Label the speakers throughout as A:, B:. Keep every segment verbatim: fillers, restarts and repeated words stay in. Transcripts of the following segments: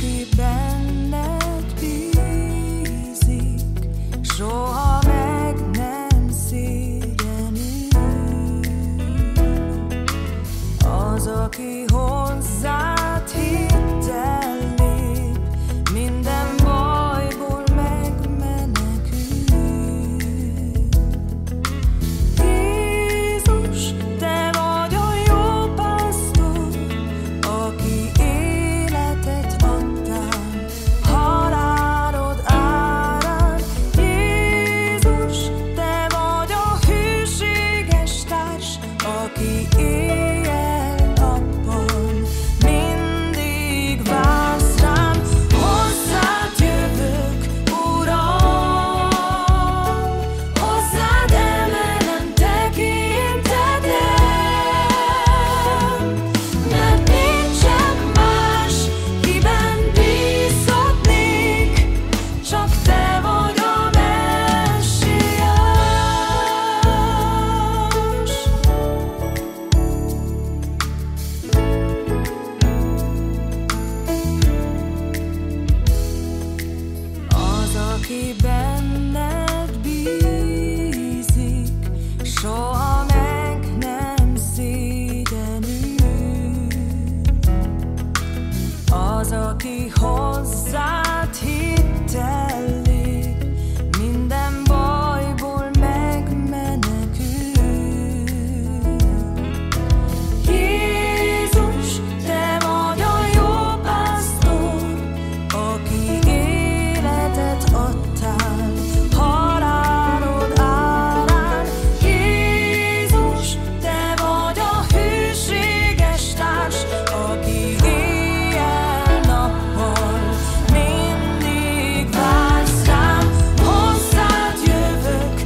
A: aki benned bízik, soha meg nem szégyenül. Az, aki hozzád hittel lép, minden bajból megmenekül. Jézus, te vagy a jó pásztor, aki életet adtál halálod árán. Jézus, te vagy a hűséges társ, aki éjjel-nappal mindig vársz rám. Hozzád jövök, Uram, hozzád emelem tekintetem, mert nincsen más, kiben bízhatnék, csak te vagy a Messiás. Az, aki benned bízik, soha meg nem szégyenül. Az, aki hozzád hittel lép, minden bajból megmenekül. Jézus, te vagy a jó pásztor, aki életet adtál halálod árán. Jézus, te vagy a hűséges társ, aki éjjel-nappal mindig vársz rám. Hozzád jövök,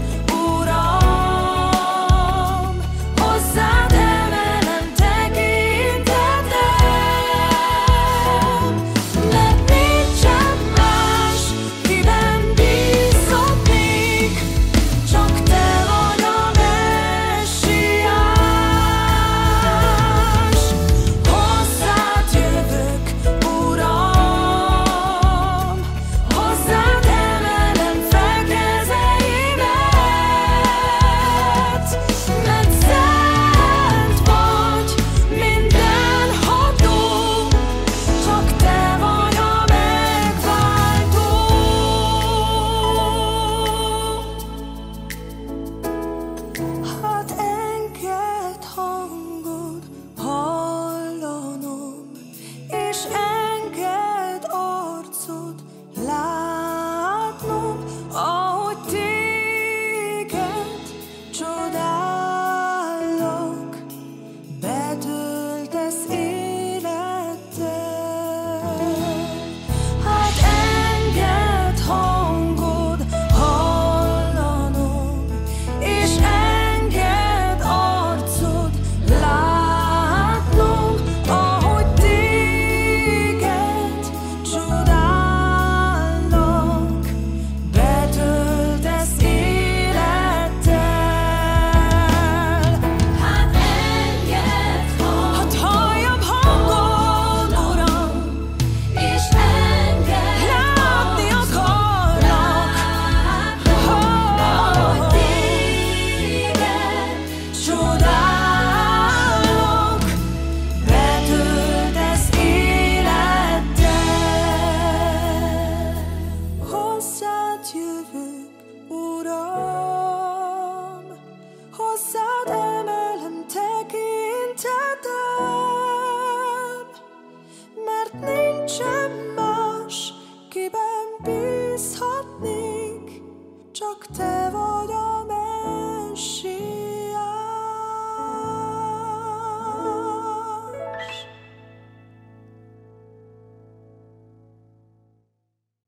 A: Uram, hozzád emelem tekintetem, mert nincsen más, kiben bízhatnék, csak te vagy a Messiás. Hozzád jövök, Uram, hozzád emelem fel kezeimet, mert szent vagy, mindenható, csak te vagy a megváltó. Hát engedd hangod hallanom, és engedd arcod látnom, ahogy téged csodálok, betöltesz élettel. Hát engedd hangod hallanom, és engedd arcod látnom, ahogy téged csodálok, betöltesz élettel. Hát engedd hangod, hadd halljam hangod, Uram, és engedd látni akarlak, ahogy téged csodálok, betöltesz élettel. Hozzád jövök, Uram, hozzád emelem tekintetem, mert nincsen más, kiben bízhatnék, csak te vagy a